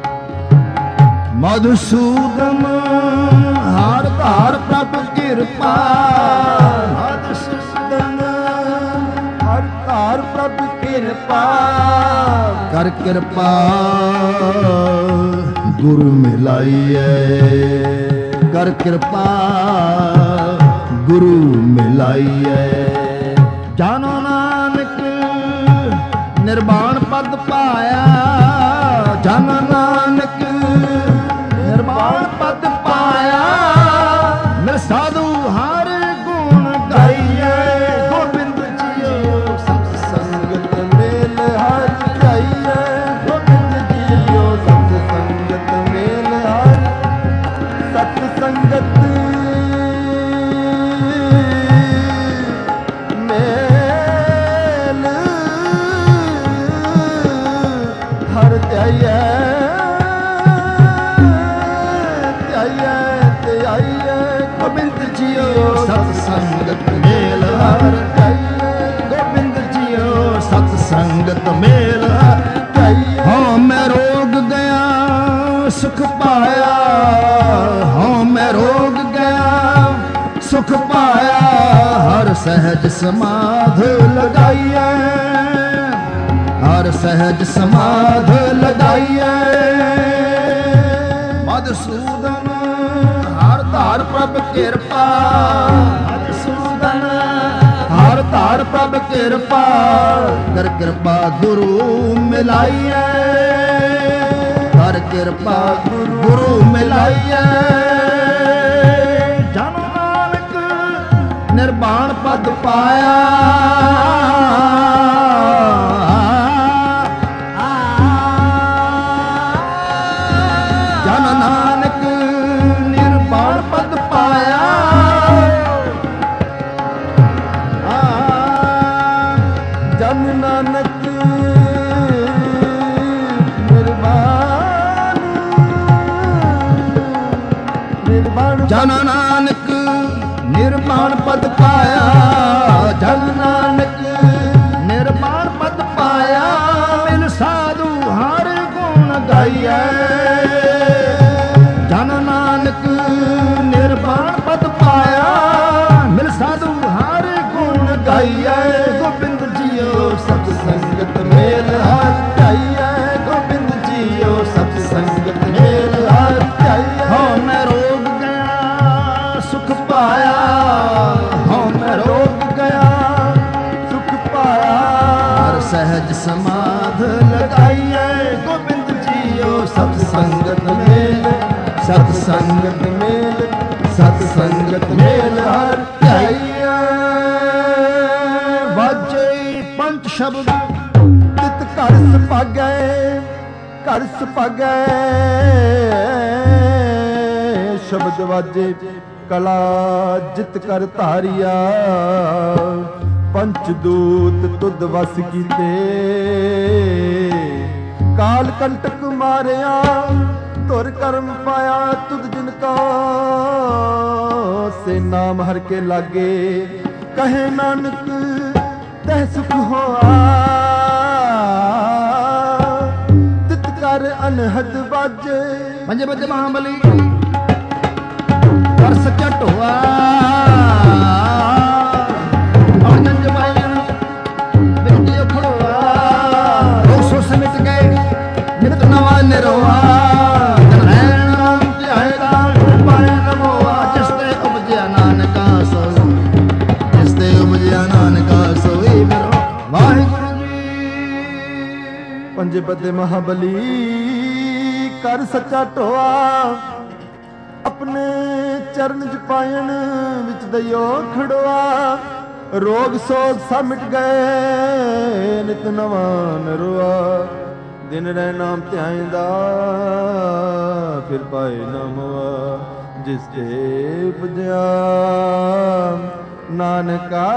ਮਧਸੂਦਨ ਹਰ ਧਾਰ ਪ੍ਰਭ ਕਿਰਪਾ। ਮਧਸੂਦਨ ਹਰ ਧਾਰ ਪ੍ਰਭ ਕਿਰਪਾ। ਕਰ ਕਿਰਪਾ ਗੁਰੂ ਮਿਲਾਈਐ, ਕਰ ਕਿਰਪਾ ਗੁਰੂ ਮਿਲਾਈਐ। ਜਾਨੋ ਨਾਨਕ ਨਿਰਵਾਣ ਪਦ ਪਾਇਆ, ਜਨ ਨਾਨਕ ਨਿਰਵਾਣ ਪਦ ਪਾਇਆ। ਮਿਲ ਸਾਧੂ ਹਰ ਗੁਣ ਗਾਈਐ, ਗੋਬਿੰਦ ਜੀਓ ਸਤ ਸੰਗਤ ਮੇਲ ਹਰ ਜਾਈਐ, ਗੋਬਿੰਦ ਜੀਓ ਸਤ ਸੰਗਤ ਮੇਲ ਹਰ, ਸਤ ਸੰਗਤ ਮੇਲ ਹਰ ਧਿਆਈਐ, ਧਿਆਈਐ ਧਿਆਈਐ। ਗੋਬਿੰਦ ਜੀਓ ਸਤ ਸੰਗਤ ਮੇਲ ਹਰ ਧਿਆਈਐ, ਗੋਬਿੰਦ ਜੀਓ ਸਤ ਸੰਗਤ ਮੇਲ ਹਰ। ਹਉ ਮੈਂ ਰੋਗ ਗਿਆ ਸੁਖ ਪਾਇਆ, ਹਉ ਮੈਂ ਰੋਗ ਗਿਆ ਸੁਖ ਪਾਇਆ। ਹਰ ਸਹਿਜ ਸਮਾਧ ਲਗਾਈਐ, ਹਰ ਸਹਿਜ ਸਮਾਧ ਲਗਾਈਐ। ਮਧੂਸੂਦਨ ਹਰ ਧਾਰ ਪ੍ਰਭ ਕਿਰਪਾ, ਮਧੂਸੂਦਨ ਹਰ ਧਾਰ ਪ੍ਰਭ ਕਿਰਪਾ। ਕਰ ਕਿਰਪਾ ਗੁਰੂ ਮਿਲਾਈਐ, ਕਰ ਕਿਰਪਾ ਗੁਰੂ ਮਿਲਾਈਐ। ਜਨ ਨਾਨਕ ਨਿਰਵਾਣ ਪਦ ਪਾਇਆ, ਜਨ ਨਾਨਕ ਨਿਰਵਾਣ ਪਦ ਪਾਇਆ। ਜਨ ਨਾਨਕ ਨਿਰਵਾਣ, ਨਿਰਵਾਣ ਜਨ ਨਾਨਕ ਨਿਰਵਾਣ ਪਦ ਪਾਇਆ, ਜਨ ਨਾਨਕ ਨਿਰਵਾਣ ਪਦ ਪਾਇਆ। ਮਿਲ ਸਾਧੂ ਹਰ ਗੁਣ ਗਾਈਐ, ਜਨ ਨਾਨਕ ਨਿਰਵਾਣ ਪਦ ਪਾਇਆ। ਮਿਲ ਸਾਧੂ ਹਰ ਗੁਣ ਗਾਈਐ। ਗੋਬਿੰਦ ਜੀਓ ਸਤ ਸੰਗਤ ਮੇਲ ਹਰ ਧਿਆਈਐ, ਗੋਬਿੰਦ ਜੀਓ ਸਤ ਸੰਗਤ ਮੇਲ ਹਰ ਧਿਆਈਐ। ਹਉ ਮੈਂ ਰੋਗ ਗਿਆ ਸੁਖ ਪਾਇਆ, ਹਉ ਮੈਂ ਰੋਗ ਗਿਆ ਸੁਖ ਪਾਇਆ। ਹਰ ਸਹਿਜ ਸਮਾਧ ਲਗਾਈਐ। ਗੋਬਿੰਦ ਜੀਓ ਸਤ ਸੰਗਤ ਮੇਲ, ਸਤ ਸੰਗਤ ਮੇਲ, ਸਤ ਸੰਗਤ ਮੇਲ ਹਰ ਧਿਆਈਐ। ਵਾਜੇ ਪੰਜ ਸ਼ਬਦ ਤਿਤ ਘਰ ਸੁਭਾਗੈ, ਘਰ ਸੁਭਾਗੈ। ਸ਼ਬਦ ਵਾਜੇ ਕਲਾ ਜਿਤ ਕਰ ਧਾਰਿਆ, ਪੰਚ ਦੂਤ ਤੁਧ ਵਸ ਕੀਤੇ। ਕਾਲ ਕੰਟਕ ਮਾਰਿਆ ਧੁਰ ਕਰਮ ਪਾਇਆ, ਤੁਧ ਜਿਨ ਕਾ ਸੇ ਨਾਮ ਹਰ ਕੇ ਲਾਗੇ। ਕਹੇ ਨਾਨਕ ਤਹਿ ਸੁਖ ਹੋਆ, ਤਿਤ ਕਰ ਅਨਹਦ ਬਾਜੇ। ਪੰਜੇ ਬੱਜੇ ਮਹਾਬਲੀ ਕਰ ਸੱਚਾ ਢੋਆ, ਅਣਜਨ ਜਮਾਇਨ ਬਿਰਤੀ ਖੜੋਆ। ਰੋ ਸੋ ਸਮਿਟ ਗਏ ਨਿਤ ਨਵਾ ਨਿਰੋਆ, ਜਨ ਰਹਿਣ ਨਾਮ ਧਿਆਏ ਦਾ ਪਾਏ ਨਮੋਆ। ਜਿਸ ਤੇ ਉਪਜਿਆ ਨਾਨਕਾ ਸੋਈ, ਜਿਸ ਤੇ ਉਪਜਿਆ ਨਾਨਕਾ ਸੋਈ ਮਿਲੋ। ਵਾਹਿਗੁਰੂ ਜੀ। ਪੰਜੇ ਬੱਦੇ ਮਹਾਬਲੀ ਕਰ ਸੱਚਾ ਢੋਆ, ਆਪਣੇ ਚਰਨ ਚ ਪਾਇਣ ਵਿੱਚ ਦਇਓ ਖੜਵਾ। ਰੋਗ ਸੋਗ ਸਭ ਮਿਟ ਗਏ ਨਿਤ ਨਵਾਂ ਨਰਵਾ। ਦਿਨ ਰਹਿ ਨਾਮ ਧਿਆਇਂਦਾ ਫਿਰ ਪਾਏ ਨਮਵਾ। ਜਿਸ ਤੇ ਉਪਜਿਆ ਨਾਨਕਾ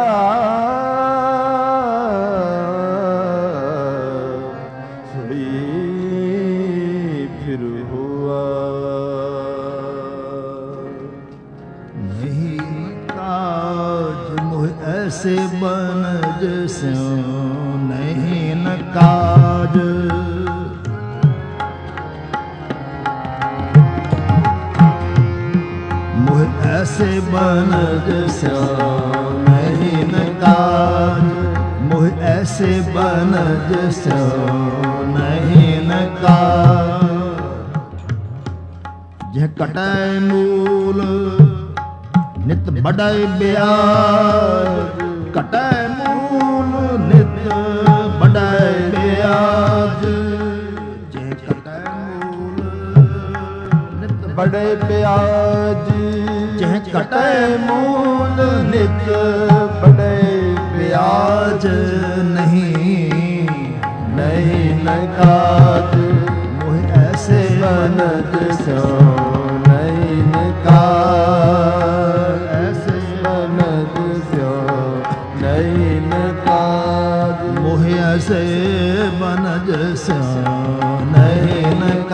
ਸੋਈ ਫਿਰ ਹੁਆ। ਨਹੀਂ ਕਾਜ ਮੋਹ ਐਸੇ ਬਨਜ ਸਿਉ, ਨਹੀਂ ਨ ਕਾਜ। ਮੋਹ ਐਸੇ ਬਨਜ ਸਿਉ, ਨਹੀਂ ਨ ਕਾਜ। ਮੋਹ ਐਸੇ ਬਨ बनज स्यो नहीं नकार। जह कटै मूल नित बढ़ै ब्याज, कटै मूल नित बढ़ै ब्याज। जह कटै मूल नित बड़े ब्याज, जह कटै मूल नित बड़े ब्याज। नहीं नहीं नकाज मोह ऐसे बनज स्यो नहीं नकार। ऐसे बनज स्यो नहीं नकार। मोह ऐसे बनज स्यो नहीं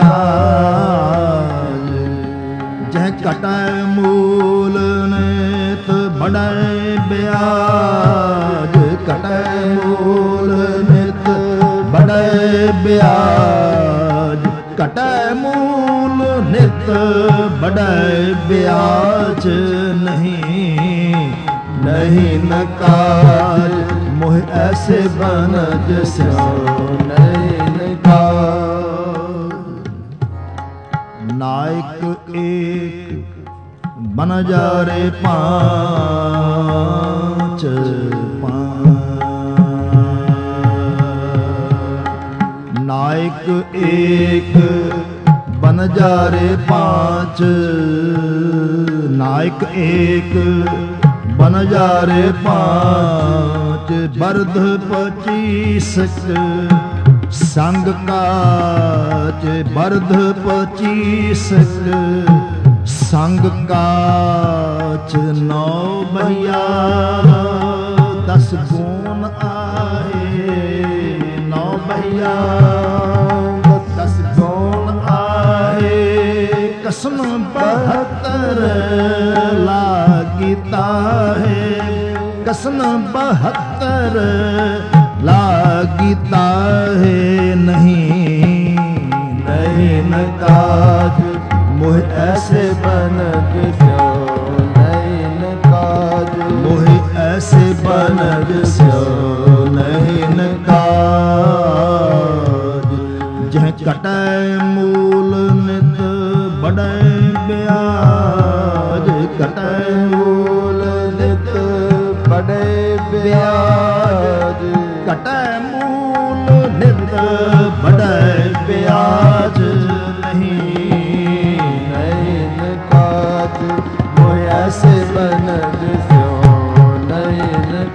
नकार। जह कटै मूल नित बढ़ै ब्याज, कटै मूल नित बढ़ै ब्याज। कटै मूल नित बढ़ै ब्याज। नहीं नहीं नकार मोह ऐसे बनज स्यो नहीं नकार। नायक एक बन जा रे पाँच नायक एक बन जा रे पाँच। नायक एक बन जा रे पाँच। बर्ध 25 संग काच। बर्ध 25 संग काच। 9 भैया 10 गुण आए। 9 भैया 10 गुण आए। कसम 72 लागीता है। कसम 72 लागीता है। नहीं नहीं नकाज मोह ऐसे बनज स्यो नहीं नकाज। मोह ऐसे बनज स्यो नहीं नकाज। जह कटै मूल नित बढ़ै ब्याज। कटै मूल नित बड़े ब्याज। कटै मूल नित बढ़ै ब्याज। नहीं नहीं नकाज मोह ऐसे बनज स्यो नहीं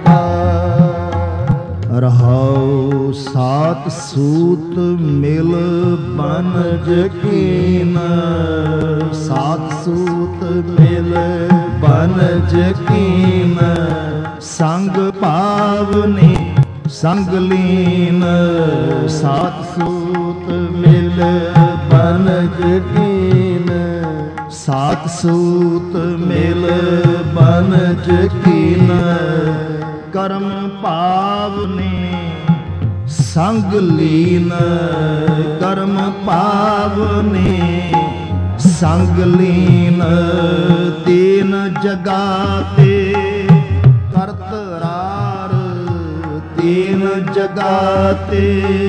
नकाज। रहाओ 7 सूत मिल बनज कीन। 7 सूत मिल बनज कीन। संग पावनी संग लीन। 7 सूत मिल बनज कीन। 7 सूत मिल बनज कीन। करम पावनी संग लीन। करम पावनी संग लीन। 3 जगाते करतरार। 3 जगाते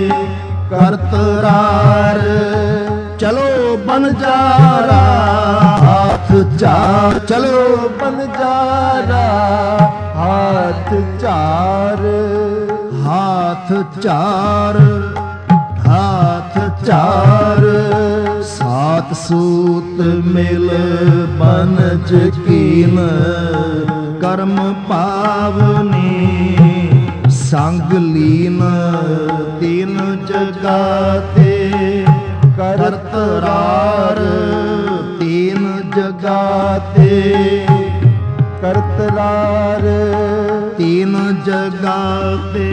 करतरार। चलो बनजारा हाथ चार। चलो बनजारा हाथ चार। हाथ चार। हाथ चार। 7 सूत मिल बनज कीन। कर्म पावनी संग लीन। 3 जगाते करतरार। 3 जगाते करतरार। 3 जगाते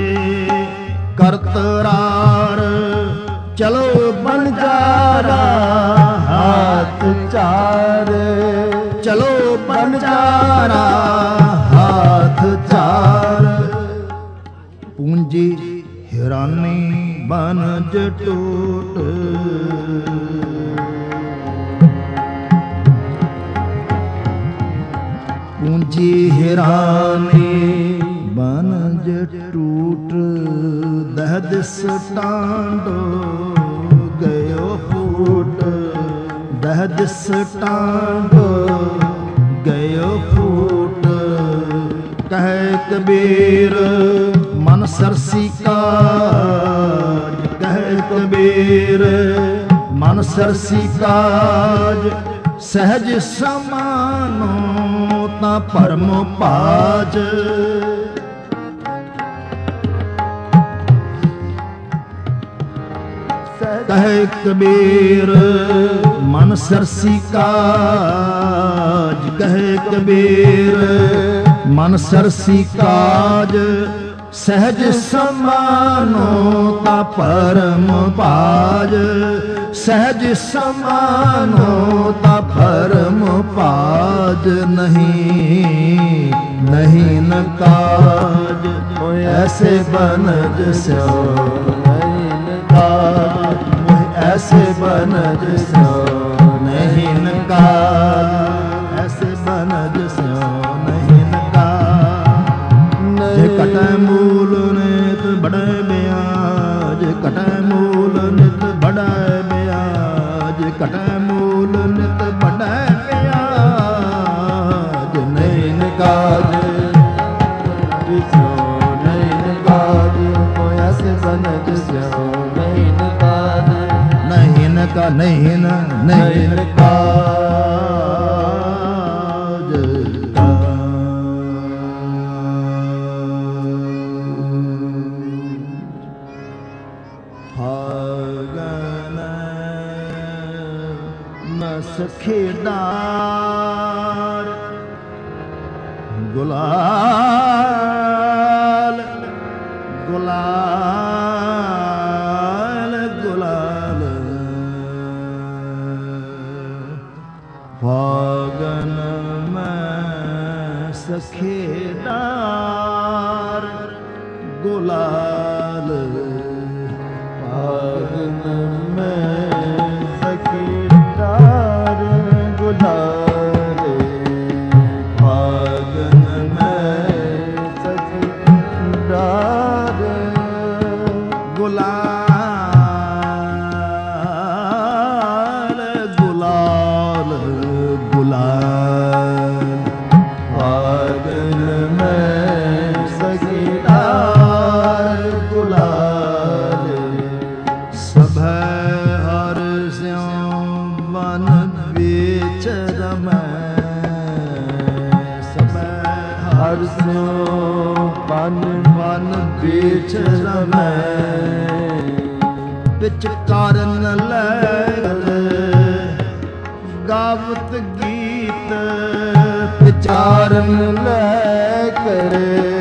करतरार। चलो बनजारा हाथ चार। चलो बनजारा हाथ चार। पूंजी हिरानी बनज टूट। पूंजी हिरानी बनज टूट। ਦਹ ਦਿਸ ਟਾਂਡੋ ਗਇਓ ਫੂਟ, ਦਹ ਦਿਸ ਟਾਂਡੋ ਗਇਓ ਫੂਟ। ਕਹੈ ਕਬੀਰ ਮਨ ਸਰਸੀ ਕਾਜ, ਕਹੈ ਕਬੀਰ ਮਨ ਸਰਸੀ ਕਾਜ। ਸਹਿਜ ਸਮਾਨੋ ਤਾਂ ਭਰਮ ਭਾਜ, ਕਹੈ ਕਬੀਰ ਮਨ ਸਰਸੀ ਕਾਜ, ਕਹੈ ਕਬੀਰ ਮਨ ਸਰਸੀ ਕਾਜ। ਸਹਿਜ ਸਮਾਨੋ ਤਾਂ ਭਰਮ ਭਾਜ, ਸਹਿਜ ਸਮਾਨੋ ਤਾਂ ਭਰਮ ਭਾਜ। ਨਹੀਂ ਨਹੀਂ ਨ ਕਾਜ ਹੋਇ ਐਸੇ ਬਨਜ ਸਿਓ, ਨਹੀਂ ਨ ਕਾਜ ਹੋਇ ਐਸੇ ਬਨਜ ਸਿਓ, ਨਹੀਂ ਨ ਕਾਜ ਐਸੇ ਬਨਜ ਸਿਓ, ਨਹੀਂ ਨ ਕਾਜ। ਜੇ ਕਟੈ ਮੂਲ ਨਿਤ ਬੜੈ ਬਿਆਜ, ਕਟੈ ਮੂਲ ਨਿਤ ਬੜੈ ਬਿਆਜ, ਕਟੈ ਮੂਲ ਨਿਤ ਬੜੈ ਬਿਆਜ। ਨਹੀਂ ਨ ਕਾਜ ਸਿਓ, ਨਹੀਂ ਨ ਕਾਜ ਹੋਇ ਐਸੇ ਬਨਜ ਸਿਓ, ਨਹੀਂ ਨ ਕਾਜ, ਨਹੀਂ ਨ ਕਾ, ਨਹੀਂ ਨ, ਨਹੀਂ ਨ ਕਾਜ। ਖੇਡਾਰ ਗੁਲਾਲ ਗੁਲਾਲ ਗੁਲਾਲ, ਫਾਗਨ ਮੈਂ ਸਖੇਡਾਰ ਗੁਲਾਲ, ਫਾਗਨ ਮੈਂ ਸਖੇਡਾਰ ਗੁਲਾਲ, ਫਾਗਨ ਮੈਂ ਸਖੇਡਾਰ ਗੁਲਾਲ ਗੁਲਾਲ ਗੁਲਾਲ, ਫਾਗਨ ਮੈਂ ਸਖੇਡਾਰ ਗੁਲਾਲ। ਸਭੈ ਹਰਿ ਸਿਉ ਵਨ ਵਿੱਚ ਰਮੈ, ਸਭੈ ਹਰਿ ਸਿਉ ਵਨ ਵਨ ਵਿੱਚ ਰਮੈ। ਵਿੱਚ ਕਾਰਨ ਲੈ ਗਾਵਤ ਗੀਤ, ਵਿਚਾਰਨ ਲੈ ਕਰ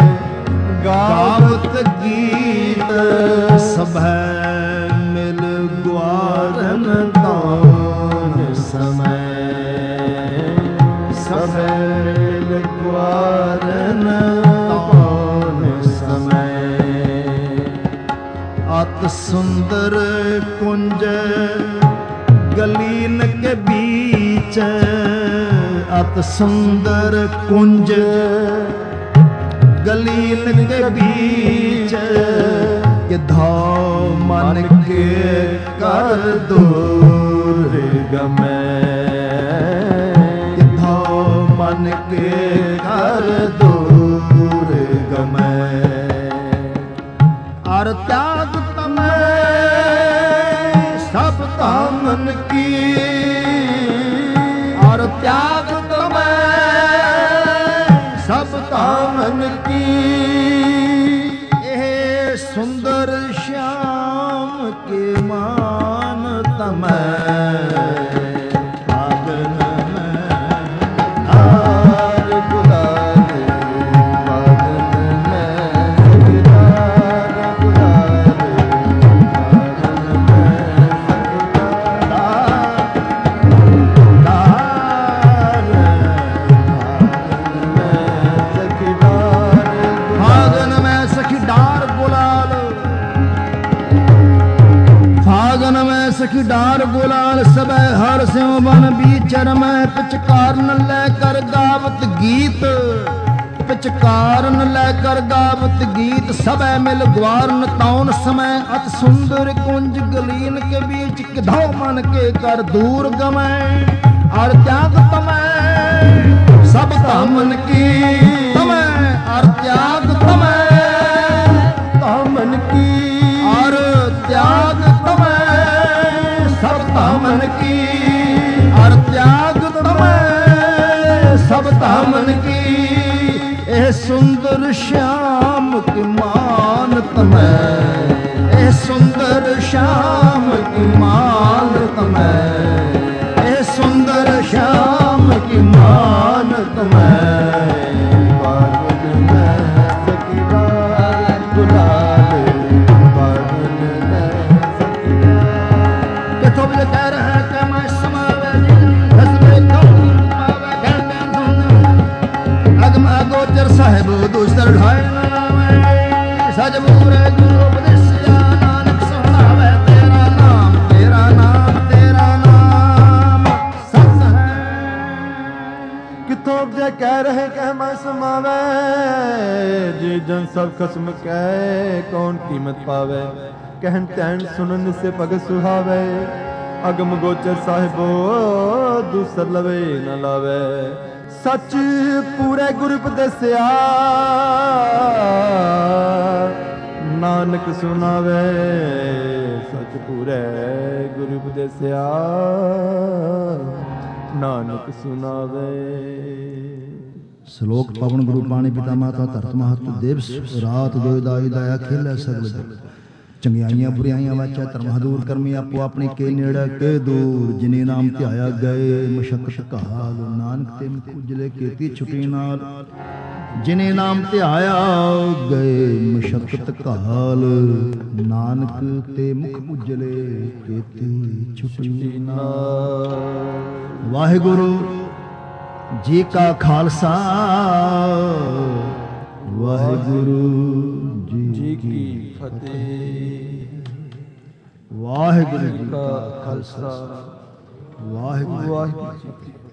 ਗਾਵਤ ਗੀਤ। ਸਭੈ ਮਿਲ ਗੁਆਰਨ ਤੌਣ ਸਮੈ, ਸਭੈ ਮਿਲ ਗੁਆਰਨ ਤੌਣ ਸਮੈ। ਅਤ ਸੁੰਦਰ ਕੁੰਜ ਗਲੀਨ ਕੇ ਬੀਚ, ਅਤ ਸੁੰਦਰ ਕੁੰਜ ਗਲੀਨ ਕੇ ਬੀਚ। ਕਿਧੋ ਮਨ ਕੇ ਕਰ ਦੂਰ ਗਮੈ, ਕਿਧੋ ਮਨ ਕੇ ਕਰ ਦੂਰ ਗਮੈ। ਅਰ ਤਿਆਗ ਤਮੈ ਸਭ ਤਾਮਨ ਕੀ, ਅਰ ਤਿਆਗ ਤਮੈ ਸਭ ਤਾਮਨ ਕੀ। ਇਹ ਸੁੰਦਰ ਸ਼ਾਮ ਕੇ ਮਾਨ ਤਮੈ, ਫਾਗਨ ਮੈਂ ਆਰ ਗੁਲਾਲ, ਫਾਗਨ ਮੈਂ ਸਖੇਡਾਰ ਗੁਲਾਲ, ਫਾਗਨ ਮੈਂ ਸਖੇਡਾਰ, ਫਾਗਨ ਮੈਂ ਸਖੇਡਾਰ ਗੁਲਾਲ, ਫਾਗਨ ਮੈਂ ਸਖੇਡਾਰ ਗੁਲਾਲ। ਸਭੈ ਹਰਿ ਸਿਉ ਵਨ ਬੀਚ ਰਮੈ, ਪਿਚ ਕਾਰਨ ਲੈ ਕਰ ਗਾਵਤ ਗੀਤ, पिचकारन लैकर गावत गीत सबै मिल ग्वारन तौन समय अत सुंदर कुंज गलीन के बीच किधौ मन के कर दूर गमय और त्याग तमय सब तामन की तमय और त्याग तमय तामन की और त्याग तमय सब तामन की और त्याग तमय सब तामन की ए सुंदर श्याम की मान तमय ए सुंदर श्याम की मान तमय ए सुंदर श्याम की मान तमय बागुन में सखीरा गुलाल बागुन में सखीरा कथो भी कह रहे हैं कि मैं समावे हसबे कौन पावे अगम अगोचर साहेब दूसर ढाई सज पूरे गुरु उपदेश नानक सुनावे तेरा नाम तेरा नाम तेरा नाम सत है कितों जे कह रहे कह मैं समावे जी जन सब खसम कह कौन कीमत पावे कहन तैन सुनन से पग सुहावे अगम गोचर साहिबो दूसर लवे न लावे सच पूरे गुरु उपदेसिया नानक सुनावे सच पूरे गुरु उपदेसिया नानक सुनावे। श्लोक पवन गुरु पाणी पिता माता धरत महत दिवस रात दोਇਦਾਈ ਦਇਆ ਖੇਲੇ ਸਗਲ ਜਗ ਚੰਗਿਆਈਆਂ ਬੁਰਾਈਆਂ ਵਾਚਾ ਧਰਮ ਹਦੂਰ ਕਰਮੀ ਆਪੋ ਆਪਣੇ ਕੇ ਨੇੜੇ ਕੇ ਦੂਰ ਜਿਨੇ ਨਾਮ ਧਿਆਇਆ ਗਏ ਮਸ਼ਕਤ ਕਾਲ ਨਾਨਕ ਤੇ ਮੁਖ ਉਜਲੇ ਕੀਤੀ ਛੁਟੀ ਨਾਲ ਜਿਨੇ ਨਾਮ ਧਿਆਇਆ ਗਏ ਮਸ਼ਕਤ ਕਾਲ ਨਾਨਕ ਤੇ ਮੁਖ ਉਜਲੇ ਕੀਤੀ ਛੁਟੀ ਨਾਲ। ਵਾਹਿਗੁਰੂ ਜੀ ਕਾ ਖਾਲਸਾ ਵਾਹਿਗੁਰੂ ਜੀ ਕੀ ਫਤਿਹ। ਵਾਹਿਗੁਰੂ ਜੀ ਕਾ ਖਾਲਸਾ ਵਾਹਿਗੁਰੂ ਜੀ ਕੀ ਫਤਿਹ।